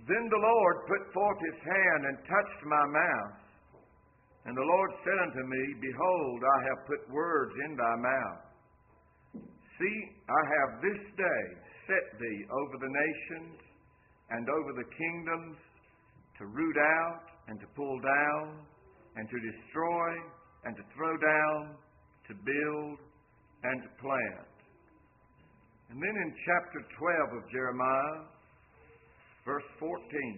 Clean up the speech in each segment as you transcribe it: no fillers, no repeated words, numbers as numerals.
Then the Lord put forth his hand and touched my mouth. And the Lord said unto me, Behold, I have put words in thy mouth. See, I have this day set thee over the nations and over the kingdoms, to root out and to pull down and to destroy and to throw down, to build and to plant. And then in chapter 12 of Jeremiah, verse 14.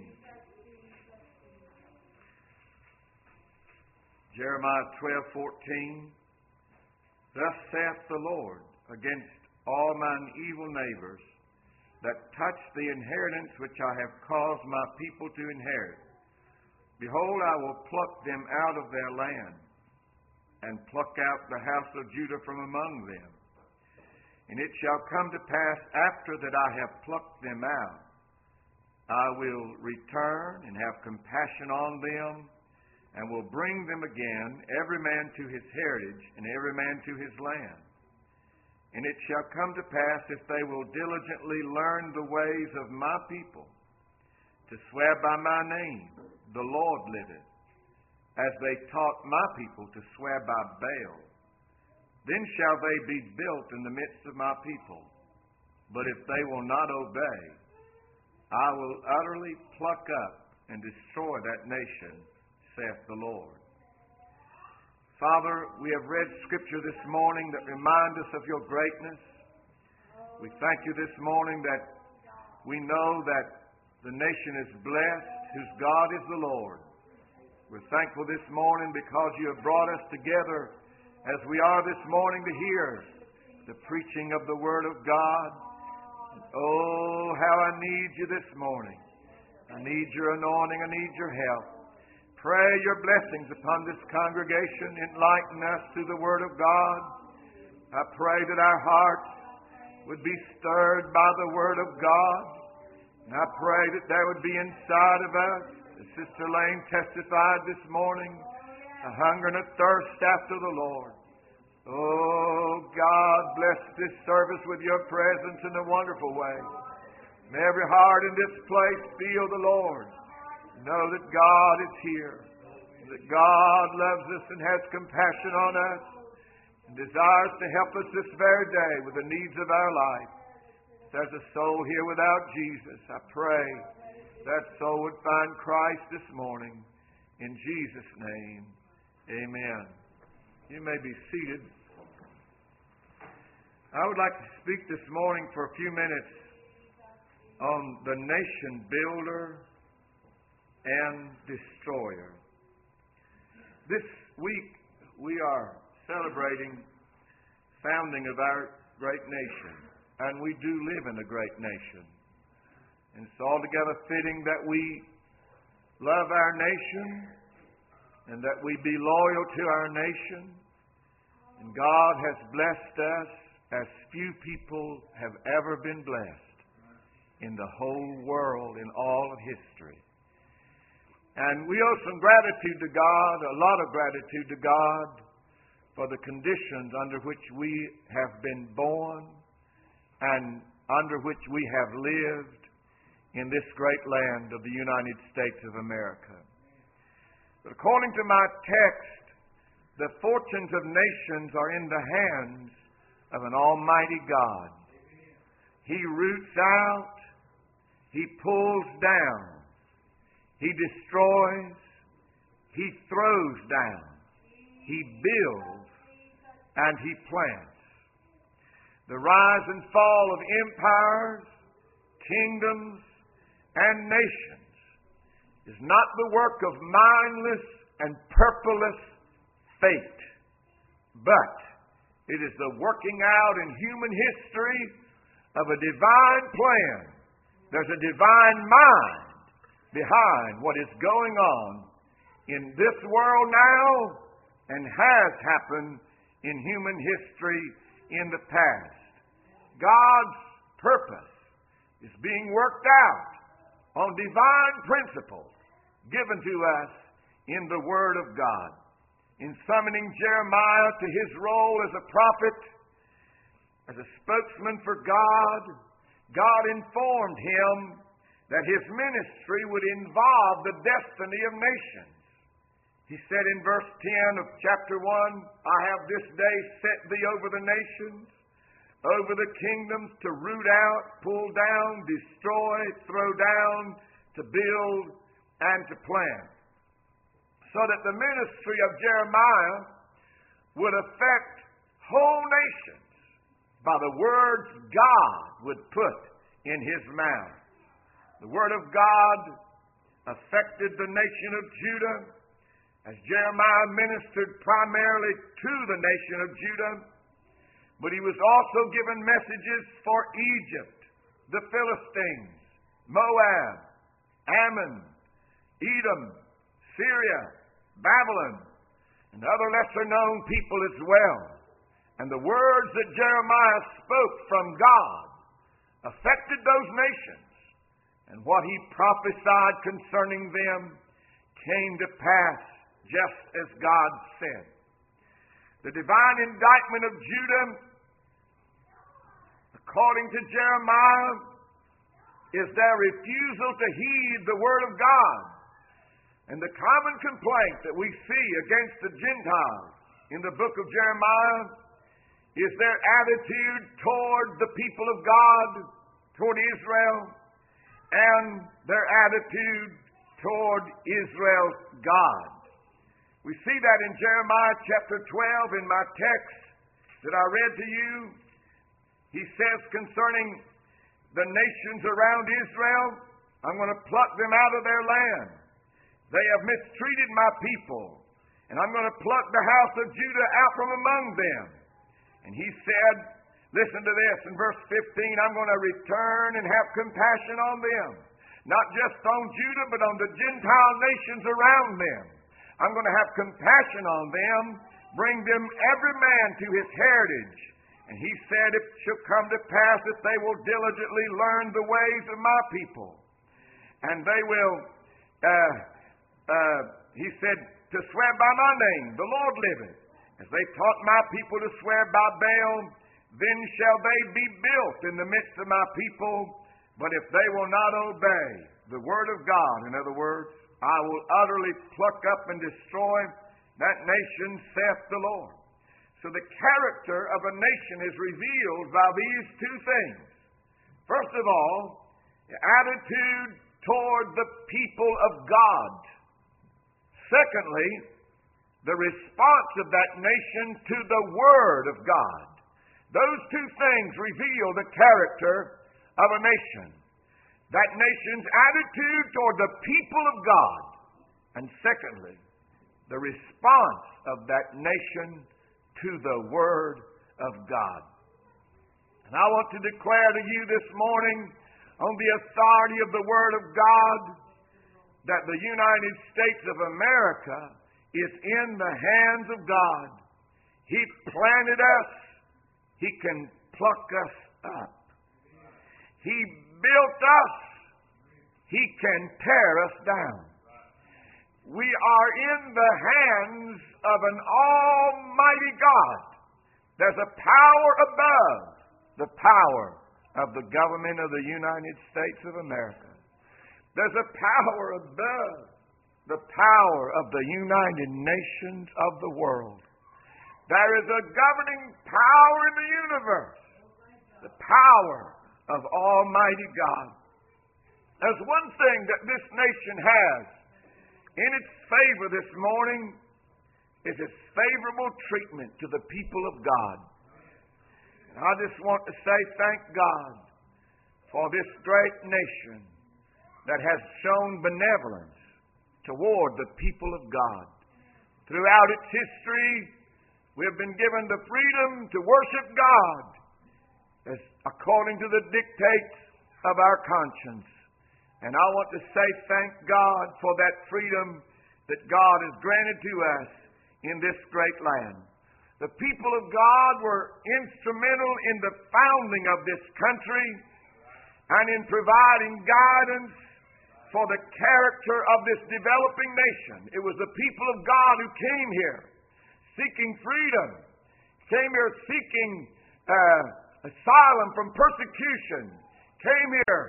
Jeremiah 12:14. Thus saith the Lord against all mine evil neighbors that touch the inheritance which I have caused my people to inherit. Behold, I will pluck them out of their land, and pluck out the house of Judah from among them. And it shall come to pass, after that I have plucked them out, I will return and have compassion on them, and will bring them again, every man to his heritage, and every man to his land. And it shall come to pass, if they will diligently learn the ways of my people, to swear by my name, the Lord liveth, as they taught my people to swear by Baal, then shall they be built in the midst of my people. But if they will not obey, I will utterly pluck up and destroy that nation, saith the Lord. Father, we have read Scripture this morning that reminds us of your greatness. We thank you this morning that we know that the nation is blessed, whose God is the Lord. We're thankful this morning because you have brought us together as we are this morning to hear the preaching of the Word of God. Oh, how I need you this morning. I need your anointing. I need your help. Pray your blessings upon this congregation. Enlighten us through the Word of God. I pray that our hearts would be stirred by the Word of God. And I pray that there would be inside of us, as Sister Lane testified this morning, a hunger and a thirst after the Lord. Oh, God, bless this service with your presence in a wonderful way. May every heart in this place feel the Lord. Know that God is here, that God loves us and has compassion on us, and desires to help us this very day with the needs of our life. If there's a soul here without Jesus, I pray that soul would find Christ this morning. In Jesus' name, amen. You may be seated. I would like to speak this morning for a few minutes on the nation builder and destroyer. This week we are celebrating founding of our great nation, and we do live in a great nation. And it's altogether fitting that we love our nation and that we be loyal to our nation. And God has blessed us as few people have ever been blessed in the whole world, in all of history. And we owe some gratitude to God, a lot of gratitude to God, for the conditions under which we have been born and under which we have lived in this great land of the United States of America. But according to my text, the fortunes of nations are in the hands of an almighty God. He roots out, He pulls down, He destroys, He throws down, He builds, and He plants. The rise and fall of empires, kingdoms, and nations is not the work of mindless and purposeless fate, but it is the working out in human history of a divine plan. There's a divine mind behind what is going on in this world now and has happened in human history in the past. God's purpose is being worked out on divine principles given to us in the Word of God. In summoning Jeremiah to his role as a prophet, as a spokesman for God, God informed him that his ministry would involve the destiny of nations. He said in verse 10 of chapter 1, I have this day set thee over the nations, over the kingdoms, to root out, pull down, destroy, throw down, to build, and to plant. So that the ministry of Jeremiah would affect whole nations by the words God would put in his mouth. The word of God affected the nation of Judah, as Jeremiah ministered primarily to the nation of Judah, but he was also given messages for Egypt, the Philistines, Moab, Ammon, Edom, Syria, Babylon, and other lesser-known people as well. And the words that Jeremiah spoke from God affected those nations, and what he prophesied concerning them came to pass just as God said. The divine indictment of Judah, according to Jeremiah, is their refusal to heed the word of God. And the common complaint that we see against the Gentiles in the book of Jeremiah is their attitude toward the people of God, toward Israel, and their attitude toward Israel's God. We see that in Jeremiah chapter 12 in my text that I read to you. He says concerning the nations around Israel, I'm going to pluck them out of their land. They have mistreated my people, and I'm going to pluck the house of Judah out from among them. And he said, listen to this, in verse 15, I'm going to return and have compassion on them. Not just on Judah, but on the Gentile nations around them. I'm going to have compassion on them, bring them every man to his heritage. And he said, it shall come to pass that they will diligently learn the ways of my people. And they will, he said, to swear by my name, the Lord liveth. As they taught my people to swear by Baal, then shall they be built in the midst of my people. But if they will not obey the word of God, in other words, I will utterly pluck up and destroy that nation, saith the Lord. So the character of a nation is revealed by these two things. First of all, the attitude toward the people of God. Secondly, the response of that nation to the Word of God. Those two things reveal the character of a nation. That nation's attitude toward the people of God. And secondly, the response of that nation to the Word of God. And I want to declare to you this morning, on the authority of the Word of God, that the United States of America is in the hands of God. He planted us. He can pluck us up. He built us. He can tear us down. We are in the hands of an almighty God. There's a power above the power of the government of the United States of America. There's a power above the power of the United Nations of the world. There is a governing power in the universe, the power of Almighty God. There's one thing that this nation has in its favor this morning is its favorable treatment to the people of God. And I just want to say thank God for this great nation that has shown benevolence toward the people of God. Throughout its history, we have been given the freedom to worship God as according to the dictates of our conscience. And I want to say thank God for that freedom that God has granted to us in this great land. The people of God were instrumental in the founding of this country and in providing guidance for the character of this developing nation. It was the people of God who came here seeking freedom, came here seeking asylum from persecution, came here to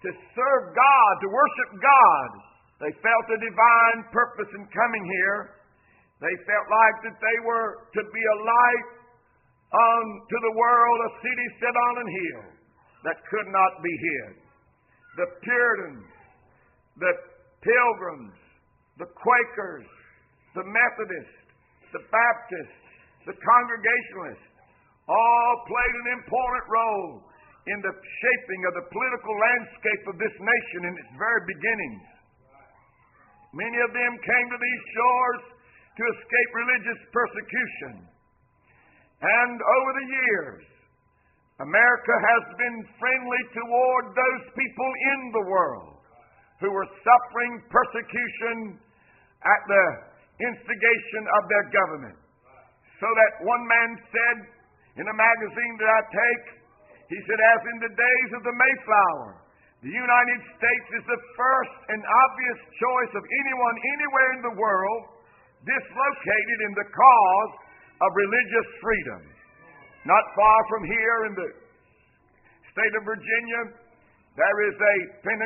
to serve God, to worship God. They felt a divine purpose in coming here. They felt like that they were to be a light unto the world, a city set on an hill that could not be hid. The Puritans, the Pilgrims, the Quakers, the Methodists, the Baptists, the Congregationalists, all played an important role in the shaping of the political landscape of this nation in its very beginnings. Many of them came to these shores to escape religious persecution. And over the years, America has been friendly toward those people in the world who were suffering persecution at the instigation of their government. So that one man said in a magazine that I take, he said, as in the days of the Mayflower, the United States is the first and obvious choice of anyone anywhere in the world dislocated in the cause of religious freedom. Not far from here in the state of Virginia, there is a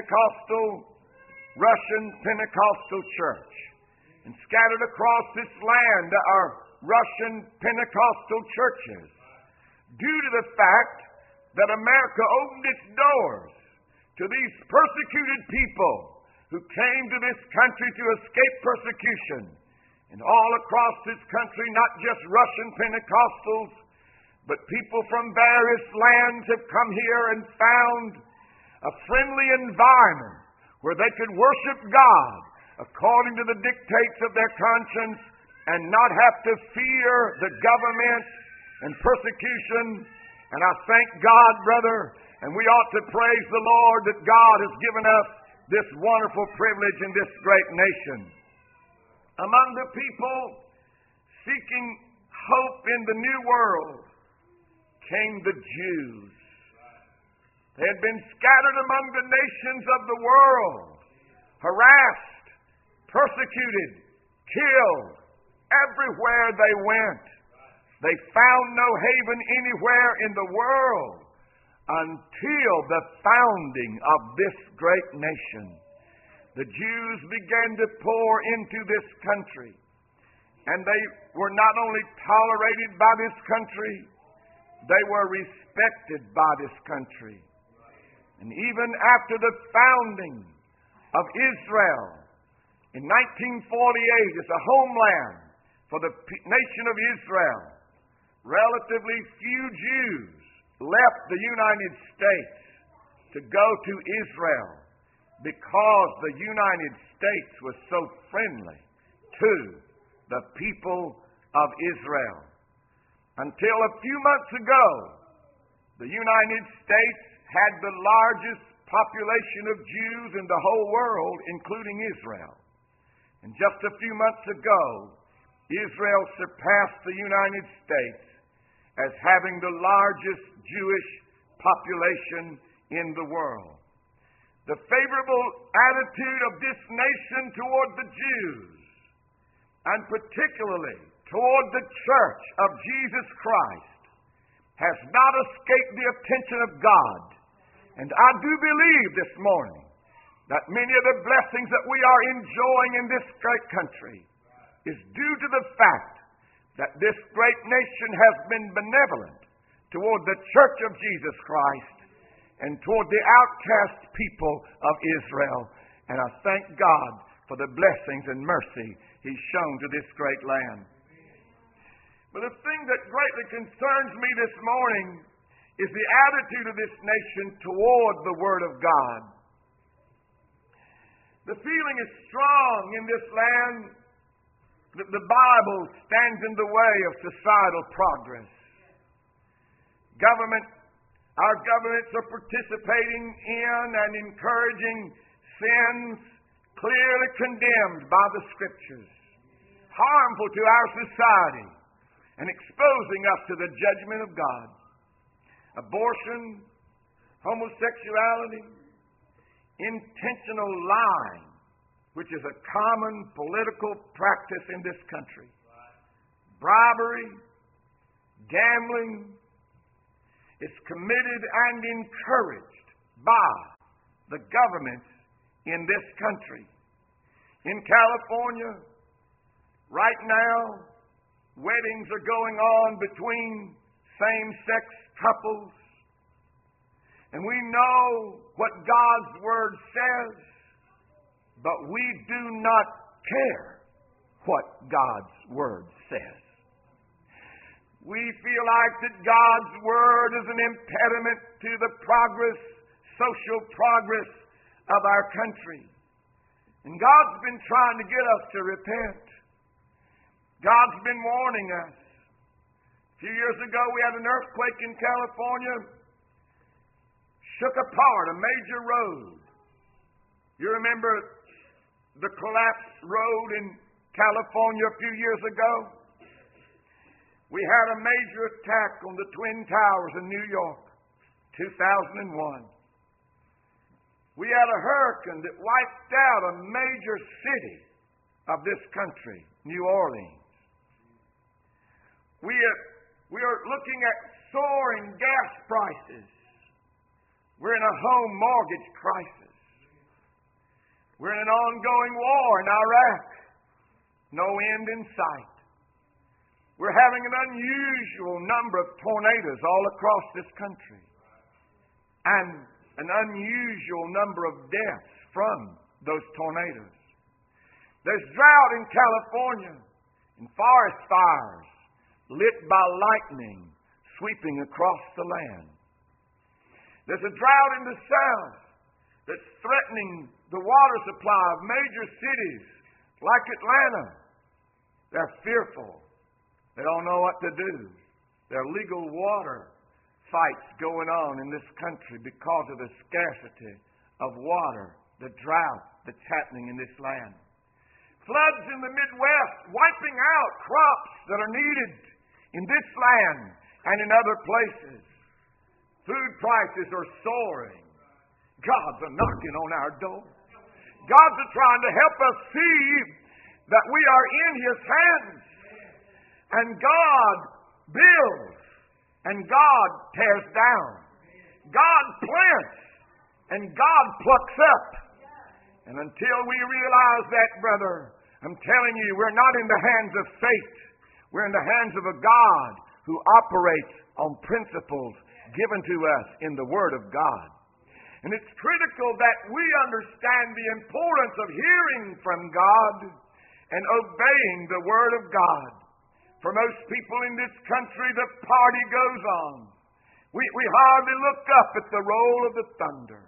Russian Pentecostal church. And scattered across this land are Russian Pentecostal churches. Due to the fact that America opened its doors to these persecuted people who came to this country to escape persecution. And all across this country, not just Russian Pentecostals, but people from various lands have come here and found a friendly environment where they could worship God according to the dictates of their conscience and not have to fear the government and persecution. And I thank God, brother, and we ought to praise the Lord that God has given us this wonderful privilege in this great nation. Among the people seeking hope in the new world came the Jews. They had been scattered among the nations of the world, harassed, persecuted, killed, everywhere they went. They found no haven anywhere in the world until the founding of this great nation. The Jews began to pour into this country, and they were not only tolerated by this country, they were respected by this country. And even after the founding of Israel in 1948 as a homeland for the nation of Israel, relatively few Jews left the United States to go to Israel because the United States was so friendly to the people of Israel. Until a few months ago, the United States had the largest population of Jews in the whole world, including Israel. And just a few months ago, Israel surpassed the United States as having the largest Jewish population in the world. The favorable attitude of this nation toward the Jews, and particularly toward the church of Jesus Christ, has not escaped the attention of God. And I do believe this morning that many of the blessings that we are enjoying in this great country is due to the fact that this great nation has been benevolent toward the church of Jesus Christ and toward the outcast people of Israel. And I thank God for the blessings and mercy He's shown to this great land. But the thing that greatly concerns me this morning is the attitude of this nation toward the Word of God. The feeling is strong in this land that the Bible stands in the way of societal progress. Our governments are participating in and encouraging sins clearly condemned by the Scriptures, harmful to our society, and exposing us to the judgment of God. Abortion, homosexuality, intentional lying, which is a common political practice in this country, bribery, gambling, is committed and encouraged by the governments in this country. In California, right now, weddings are going on between same-sex couples. And we know what God's Word says, but we do not care what God's Word says. We feel like that God's Word is an impediment to the progress, social progress of our country. And God's been trying to get us to repent. God's been warning us. A few years ago, we had an earthquake in California. Shook apart a major road. You remember the collapsed road in California a few years ago? We had a major attack on the Twin Towers in New York, 2001. We had a hurricane that wiped out a major city of this country, New Orleans. We are looking at soaring gas prices. We're in a home mortgage crisis. We're in an ongoing war in Iraq. No end in sight. We're having an unusual number of tornadoes all across this country. And an unusual number of deaths from those tornadoes. There's drought in California and forest fires lit by lightning sweeping across the land. There's a drought in the south that's threatening the water supply of major cities like Atlanta. They're fearful. They don't know what to do. There are legal water fights going on in this country because of the scarcity of water, the drought that's happening in this land. Floods in the Midwest wiping out crops that are needed in this land and in other places. Food prices are soaring. God's a knocking on our door. God's a trying to help us see that we are in His hands. And God builds and God tears down. God plants and God plucks up. And until we realize that, brother, I'm telling you, we're not in the hands of fate. We're in the hands of a God who operates on principles given to us in the Word of God. And it's critical that we understand the importance of hearing from God and obeying the Word of God. For most people in this country, the party goes on. We hardly look up at the roll of the thunder.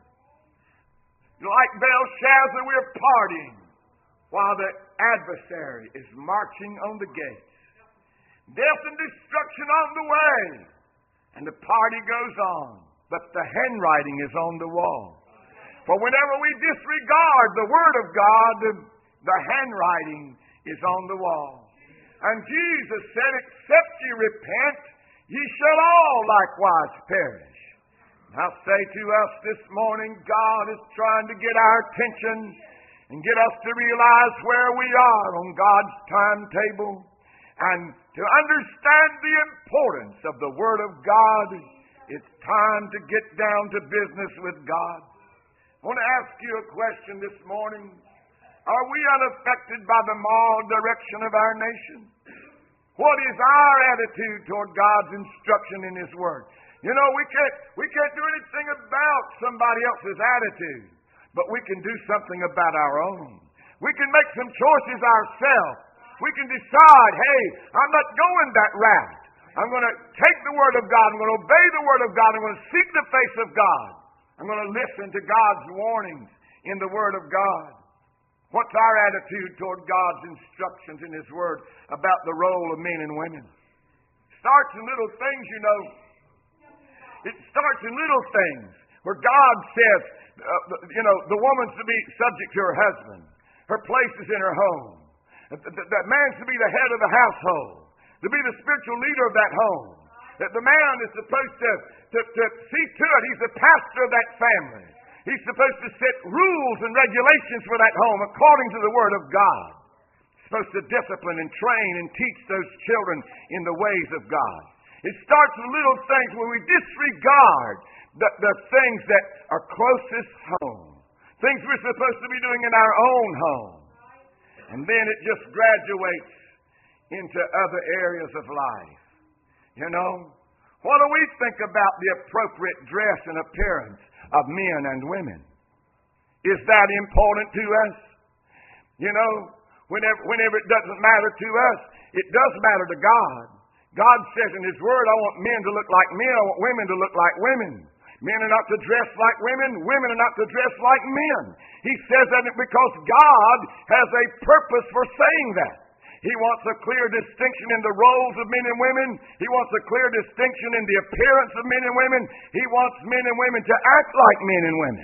Like Belshazzar, we're partying while the adversary is marching on the gates. Death and destruction on the way. And the party goes on. But the handwriting is on the wall. For whenever we disregard the Word of God, the handwriting is on the wall. And Jesus said, except ye repent, ye shall all likewise perish. And I say to us this morning, God is trying to get our attention and get us to realize where we are on God's timetable and to understand the importance of the Word of God. It's time to get down to business with God. I want to ask you a question this morning. Are we unaffected by the moral direction of our nation? What is our attitude toward God's instruction in His Word? You know, we can't do anything about somebody else's attitude, but we can do something about our own. We can make some choices ourselves. We can decide, hey, I'm not going that route. I'm going to take the Word of God. I'm going to obey the Word of God. I'm going to seek the face of God. I'm going to listen to God's warnings in the Word of God. What's our attitude toward God's instructions in His Word about the role of men and women? It starts in little things, you know. It starts in little things where God says, the woman's to be subject to her husband. Her place is in her home. That man's to be the head of the household, to be the spiritual leader of that home. That the man is supposed to see to it. He's the pastor of that family. He's supposed to set rules and regulations for that home according to the Word of God. He's supposed to discipline and train and teach those children in the ways of God. It starts with little things where we disregard the things that are closest home. Things we're supposed to be doing in our own home. And then it just graduates into other areas of life. You know, what do we think about the appropriate dress and appearance of men and women? Is that important to us? You know, whenever it doesn't matter to us, it does matter to God. God says in His Word, I want men to look like men, I want women to look like women. Men are not to dress like women, women are not to dress like men. He says that because God has a purpose for saying that. He wants a clear distinction in the roles of men and women. He wants a clear distinction in the appearance of men and women. He wants men and women to act like men and women.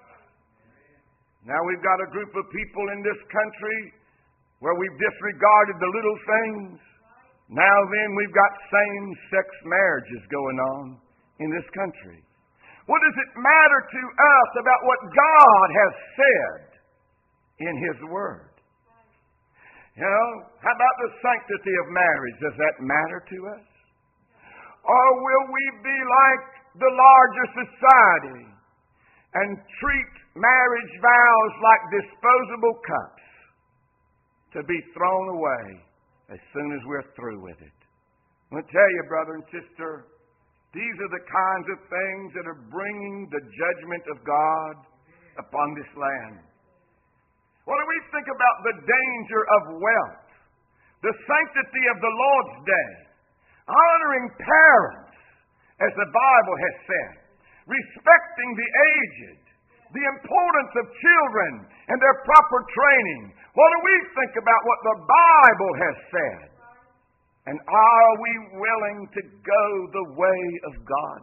Now we've got a group of people in this country where we've disregarded the little things. Now then, we've got same-sex marriages going on in this country. What does it matter to us about what God has said in His Word? You know, how about the sanctity of marriage? Does that matter to us? Or will we be like the larger society and treat marriage vows like disposable cups to be thrown away as soon as we're through with it? I'm going to tell you, brother and sister, these are the kinds of things that are bringing the judgment of God upon this land. What do we think about the danger of wealth? The sanctity of the Lord's Day. Honoring parents, as the Bible has said. Respecting the aged. The importance of children and their proper training. What do we think about what the Bible has said? And are we willing to go the way of God?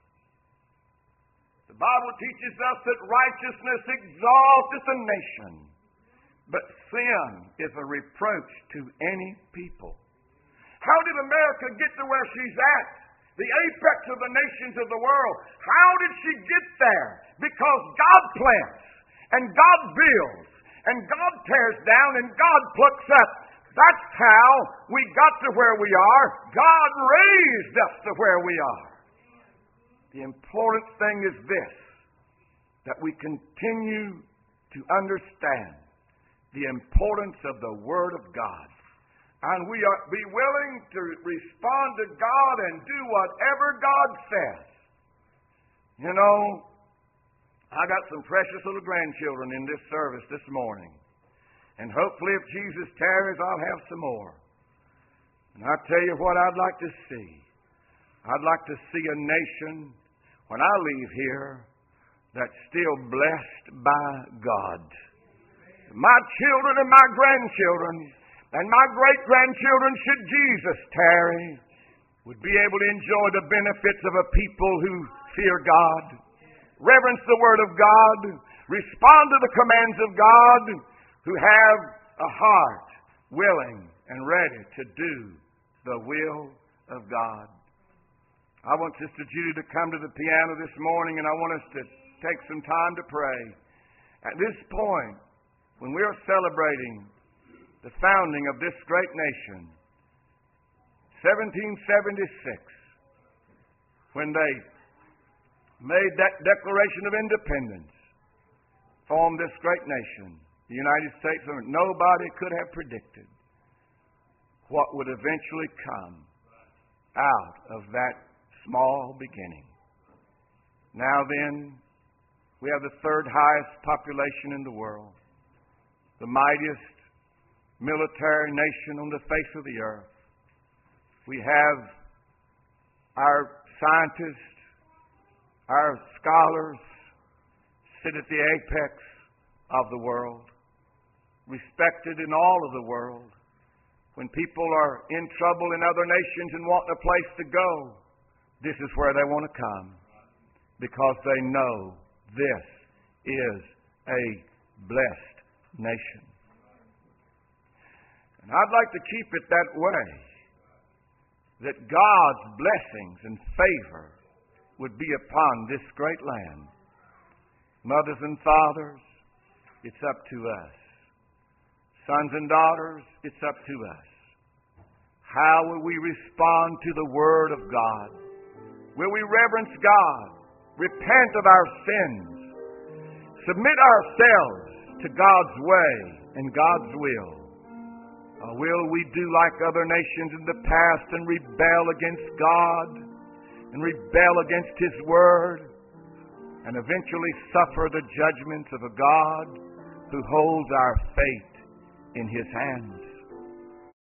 The Bible teaches us that righteousness exalteth a nation, but sin is a reproach to any people. How did America get to where she's at? The apex of the nations of the world. How did she get there? Because God plants, and God builds, and God tears down, and God plucks up. That's how we got to where we are. God raised us to where we are. The important thing is this, that we continue to understand the importance of the Word of God. And we are be willing to respond to God and do whatever God says. You know, I got some precious little grandchildren in this service this morning. And hopefully if Jesus tarries, I'll have some more. And I'll tell you what I'd like to see. I'd like to see a nation, when I leave here, that's still blessed by God. My children and my grandchildren and my great-grandchildren, should Jesus tarry, would be able to enjoy the benefits of a people who fear God, reverence the Word of God, respond to the commands of God, who have a heart willing and ready to do the will of God. I want Sister Judy to come to the piano this morning, and I want us to take some time to pray. At this point, when we are celebrating the founding of this great nation, 1776, when they made that Declaration of Independence, formed this great nation, the United States of America, nobody could have predicted what would eventually come out of that small beginning. Now then, we have the third highest population in the world, the mightiest military nation on the face of the earth. We have our scientists, our scholars sit at the apex of the world, respected in all of the world. When people are in trouble in other nations and want a place to go, this is where they want to come, because they know this is a blessed nation. And I'd like to keep it that way, that God's blessings and favor would be upon this great land. Mothers and fathers, it's up to us. Sons and daughters, it's up to us. How will we respond to the Word of God? Will we reverence God? repent of our sins, submit ourselves to God's way and God's will? Or will we do like other nations in the past and rebel against God and rebel against His Word and eventually suffer the judgments of a God who holds our fate in His hands?